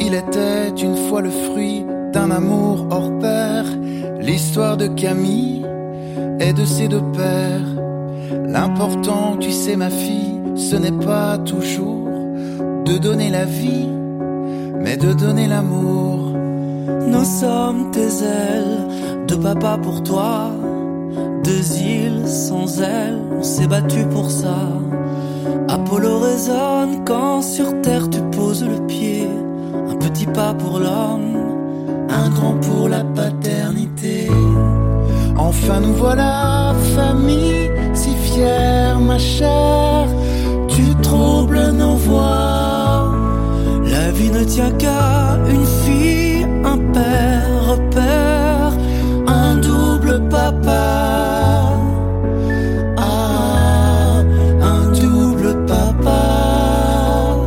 Il était une fois le fruit d'un amour hors pair. L'histoire de Camille et de ses deux pères. L'important, tu sais ma fille, ce n'est pas toujours de donner la vie, mais de donner l'amour. Nous sommes tes ailes de papa pour toi. Deux îles sans ailes, on s'est battu pour ça. Apollo résonne quand sur terre tu poses le pied. Un petit pas pour l'homme, un grand pour la paternité. Enfin nous voilà, famille, si fière ma chère. Tu troubles nos voix. La vie ne tient qu'à une fille, un père, repère, un double papa. Ah, un double papa.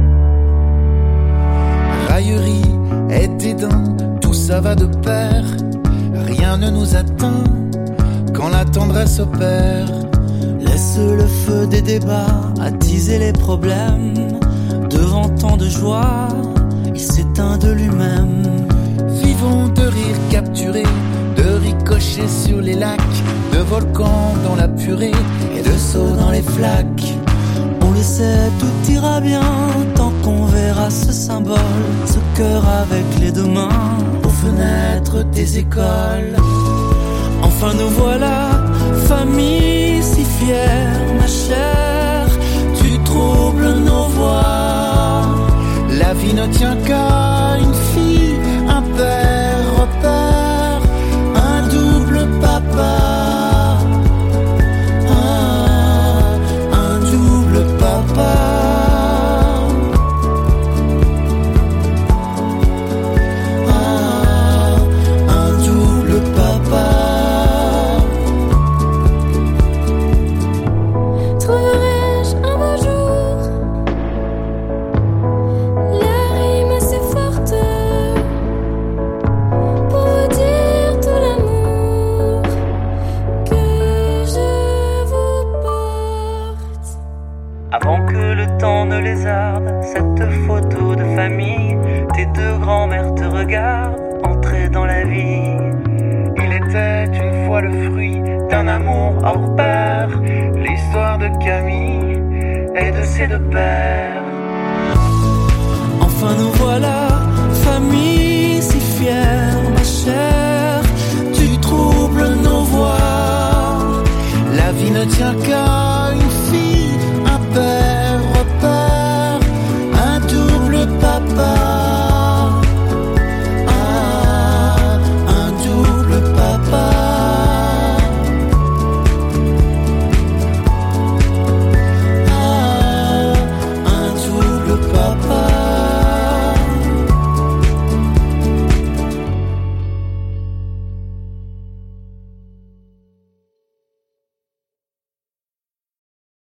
Raillerie et dédain, tout ça va de pair. Rien ne nous atteint quand la tendresse opère. Laisse le feu des débats attiser les problèmes. Devant tant de joie, il s'éteint de lui-même. Vivons de rire capturés, de ricochets sur les lacs, de volcans dans la purée et de sauts dans les flaques. On le sait, tout ira bien tant qu'on verra ce symbole, ce cœur avec les deux mains aux fenêtres des écoles. Enfin nous voilà, famille si fière, ma chère. Tu troubles nos voix. La vie ne tient qu'à une fille, un père, repère, un double papa. Ah, un double papa. Ah, un double papa. Trouverai-je un beau jour la rime assez forte pour vous dire tout l'amour que je vous porte? Avant que le temps ne lézarde cette photo de famille, tes deux grands-mères te regardent entrer dans la vie. Il était une fois le fruit d'un amour hors pair. L'histoire de Camille et de ses deux pères. Enfin nous voilà, famille si fière, ma chère. Tu troubles nos voix. La vie ne tient qu'à